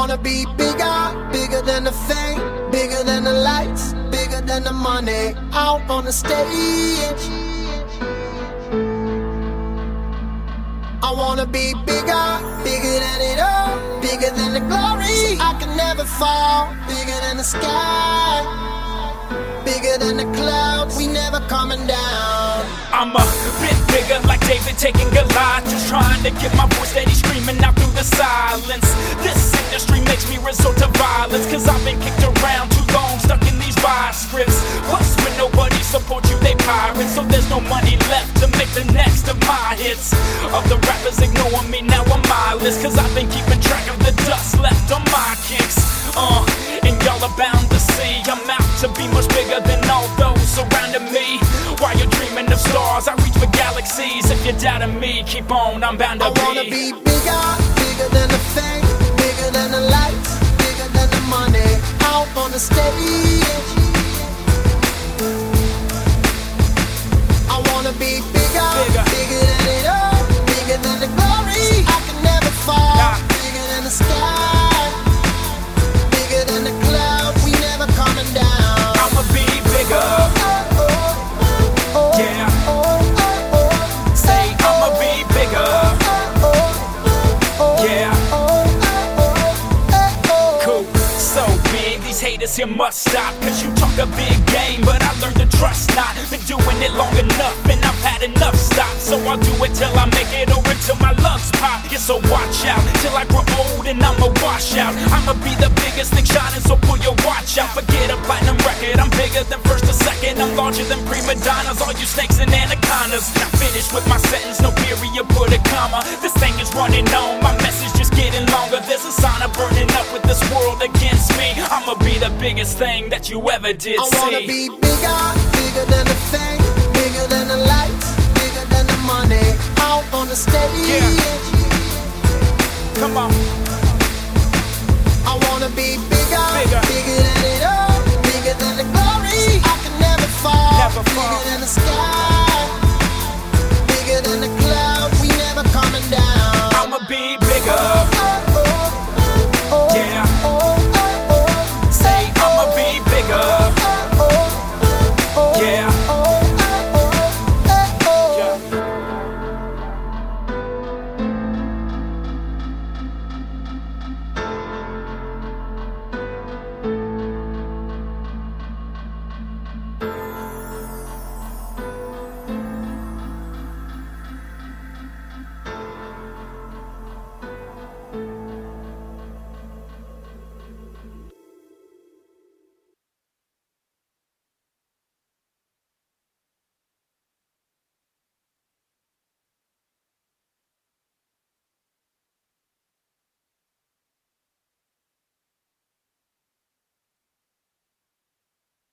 wanna be bigger, bigger than the fame, bigger than the lights, bigger than the money. Out on the stage, I wanna be bigger, bigger than it all, bigger than the glory. So I can never fall, bigger than the sky, bigger than the clouds, we never coming down. I'm a bit bigger, like David taking Goliath, just trying to get my voice steady screaming out through the silence. This industry makes me resort to violence, cause I've been kicked around too long, stuck in these vibe scripts. Plus when nobody supports you, they pirates, so there's no money left to make the next of my hits. Other rappers ignoring me, now I'm mindless, cause I've been keeping track of the dust left on my kicks. And y'all are bound to see I'm out to be much bigger than all those surrounding me. While you're dreaming of stars, I reach for galaxies. If you're doubting me, keep on, I'm bound to be. I wanna be bigger, bigger than the fame, bigger than the lights, bigger than the money. Out on the stage, I wanna be bigger, bigger than it all, bigger than the glory. I can never fall, bigger than the sky, bigger than the clouds, we never coming down. I'ma be bigger. Yeah. Say I'ma be bigger. Yeah. Cool. So big, these haters here must stop, cause you talk a big game, but I learned to trust not. Been doing it long enough, and I've had enough stops, so I'll do it till I make it or until my lungs pop. Yeah, so watch out, till I grow old and I'ma wash out. I'ma be the biggest thing shining, so pull your watch out. Forget a platinum record, I'm bigger than first or second. I'm larger than prima donnas, all you snakes and anacondas. Not finished with my sentence, no period, put a comma. This thing is running on, my message just getting longer. There's a sign of burning up with this world against me. I'ma be the biggest thing that you ever did see. I wanna be bigger, bigger than the fame, bigger than the lights, bigger than the money. Out on the stage, Come on. I wanna be bigger, bigger than it all,